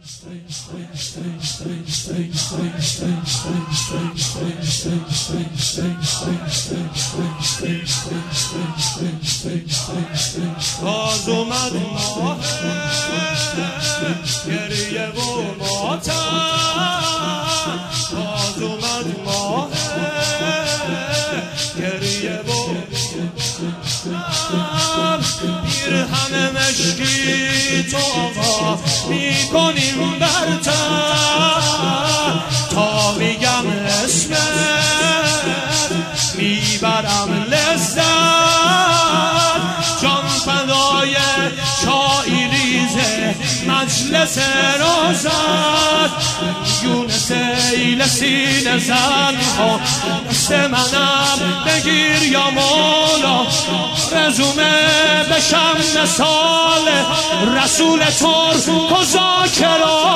باز اومد ماه گریه و ماتم، باز اومد ماه گریه و پیرهن مشکی تو آقا میکنیم برتر، تا میگم اسمت میبرم لذت، جان فدای چای ریزه مجلس روزت، یون سیل سینه زن ها دست منم بگیر یا مولا، رزومه بشم مثال رسول تر کذاکرا،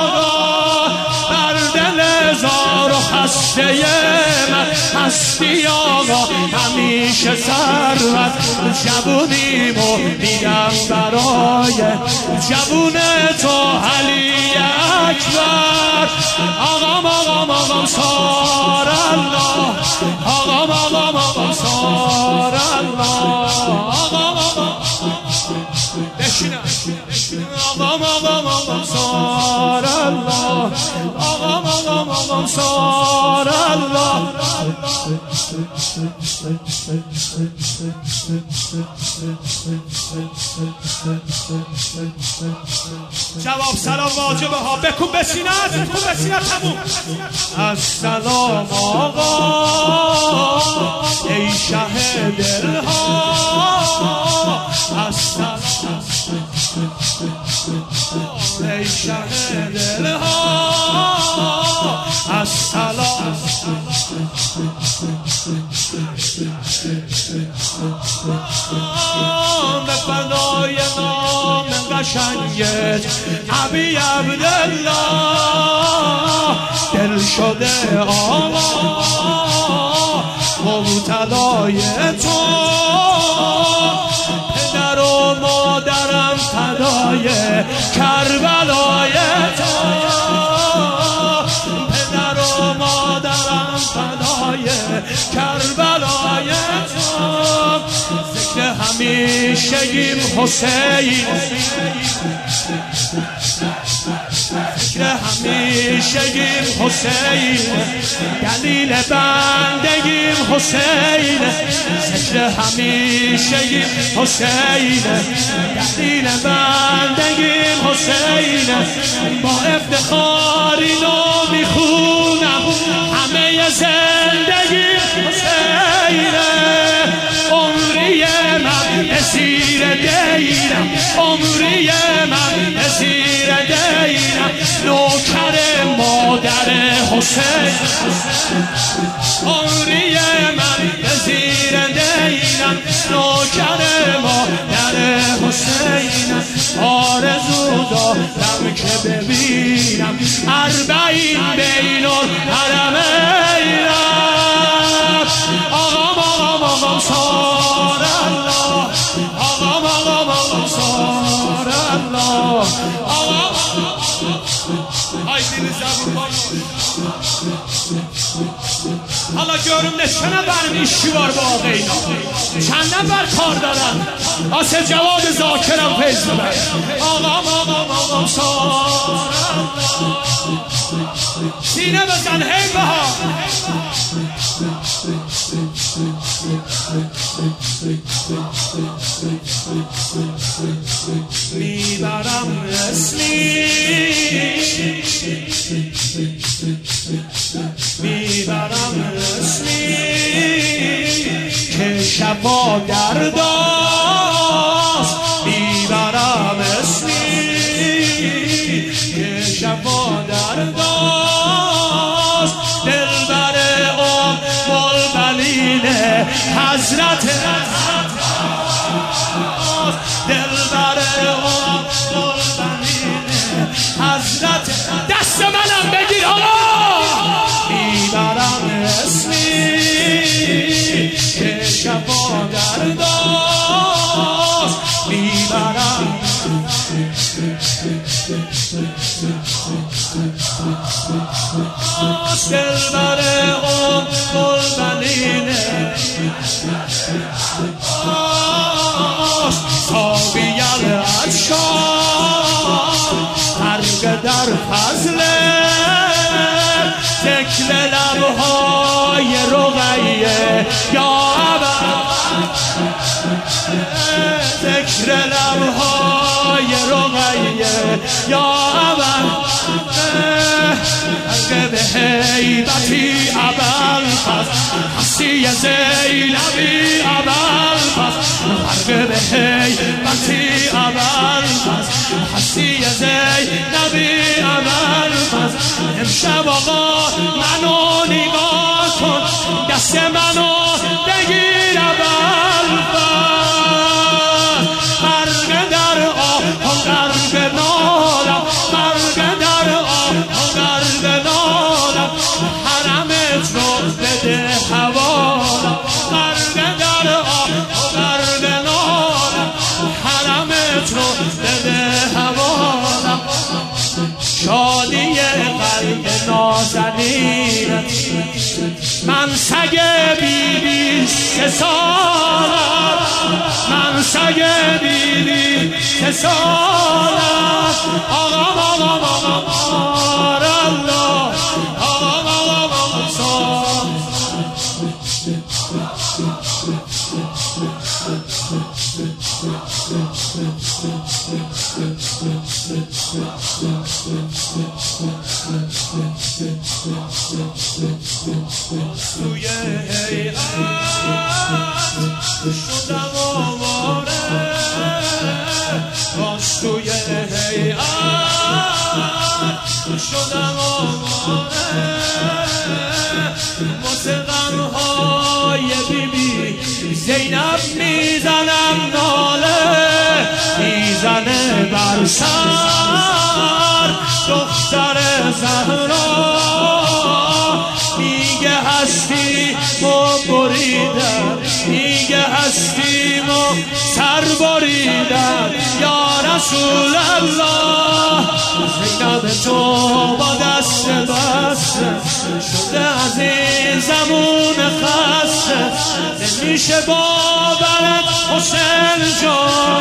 بر دل زار و خسته من هستی آقا، همیشه ثروت جوونیمو میدم برای جوون تو علی اکبر. آقام آقام آقام سار الله، آقام آقام آقام سار الله، آقام آقام بشینم، آقام آقام آقام سار الله، آقام آقام آقام سار الله. جواب سلام واجبه ها، بکن بسینت، بکن بسینت تموم. السلام آقا ای شه دلها، السلام ای شه دلها، السلام به فدای نام قشنگت ابی عبدالله، دل شده آقا مبتلای تو، پدر و مادرم فدای کربلای تو، پدر و مادرم فدای کربلای تو، ذکر همیشگیم حسین، ذکر همیشگیم حسین، دلیل بندگیم حسین، ذکر همیشگیم حسین، دلیل بندگیم حسین، با افتخار اینو میخونم همه زندگیم حسینه، عمری من اسیر دیرم، عمری من اسیر دیرم، نوکر مادر حسین، عمری من اسیر دیرم، نوکر مادر حسین، آرزو دارم که ببینم 40 بین الحرمین، آقام آقام آقام سار الله، آقام آقام آقام سار الله، آقام های دل زبون. حالا görüm ne چه نفر işi var bu ağayla، چند نفر کار دارن، آسف جواد ذاکرم فیض ببر، آقام آقام آقام سار الله، سینه بزن هی بها، میبرم اسمی، میبرم اسمی که شفا درداست، میبرم اسمی که شفا درداست، دلبر ام البنین حضرت دلبر ام البنین حضرت، دست منم بگیر آقا، میبرم اسمی که شفا درداست، میبرم دلبر البنینه ساوی العطشان غرق در فضل تکل لبهای رقیه یا ذکر لبهای رقیه یا به هیبتی ابوالفضل هستی زینبی ابوالفضل به هیبتی ابوالفضل هستی زینبی ابوالفضل امشب آقا منو نگاه کن دست منو بگیر ابوالفضل غرق در آه غرق نالم غرق در آه غرق نالم حرمت رو بده حوالم غرق در آه غرق نالم حرمت رو بده حوالم شادی قلب نازنینت من سگ بیبی 3 سالم من سگ بیبی 3 سالم آقام آقام آقام الله آقام آقام آقام توی هیئت شدم آواره باش توی هیئت شدم آواره واسه غمهای بیبی زینب میزنم ناله میزنه بر سر دختر زهرا میگه هستی ما بریدم میگه هستی ما سر بریدم یا رسول الله زینب تو با دست بسته شده از این زمون خسته نمیشه باورت حسین جان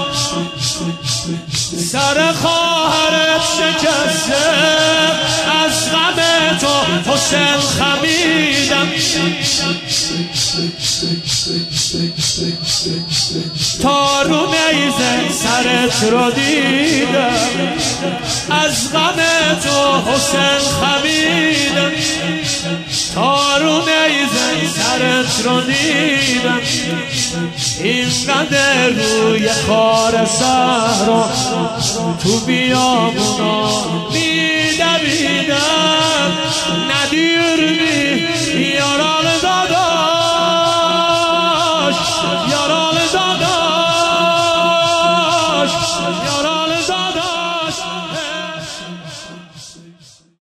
سر خواهرت شکسته از غم تو حسین خمیدم تا رو نیزه سرت رو دیدم از غم تو حسین خمیدم تا رو نیزه سرت رو دیدم اینقدر روی خار صحرا تو بیابونا